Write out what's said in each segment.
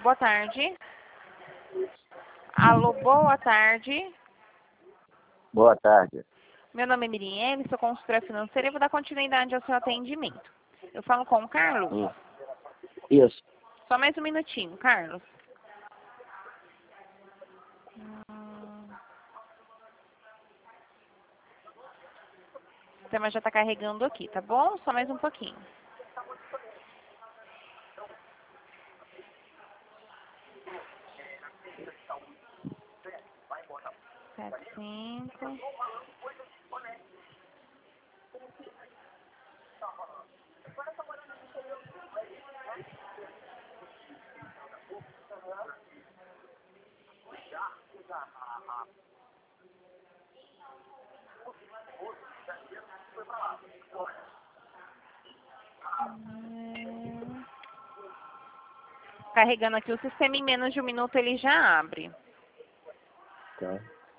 boa tarde. Alô, boa tarde. Boa tarde. Meu nome é Miriam, sou consultora financeira e vou dar continuidade ao seu atendimento. Eu falo com o Carlos? Isso. Só mais um minutinho, Carlos. O sistema já está carregando aqui, tá bom? Só mais um pouquinho. Sete, cinco. Carregando aqui o sistema, em menos de um minuto ele já abre. Tá.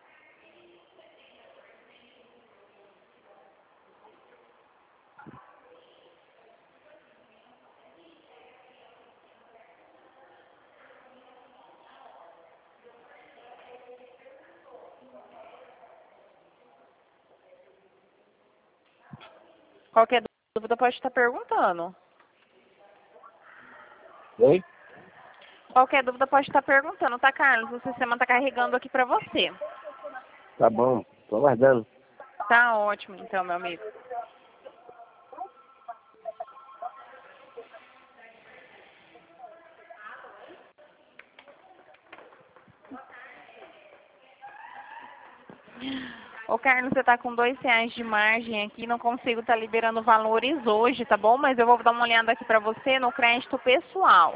Qualquer dúvida pode estar perguntando. Oi? Qualquer dúvida pode estar perguntando, tá, Carlos? O sistema está carregando aqui para você. Tá bom. Tô aguardando. Tá ótimo, então, meu amigo. Ô, Carlos, você tá com R$ 2 de margem aqui, não consigo estar liberando valores hoje, tá bom? Mas eu vou dar uma olhada aqui para você no crédito pessoal.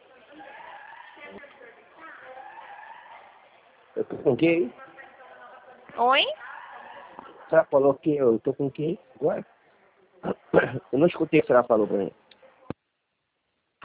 Eu tô com quem? Oi? Você falou que eu tô com quem? Ué? Eu não escutei o que você falou pra mim.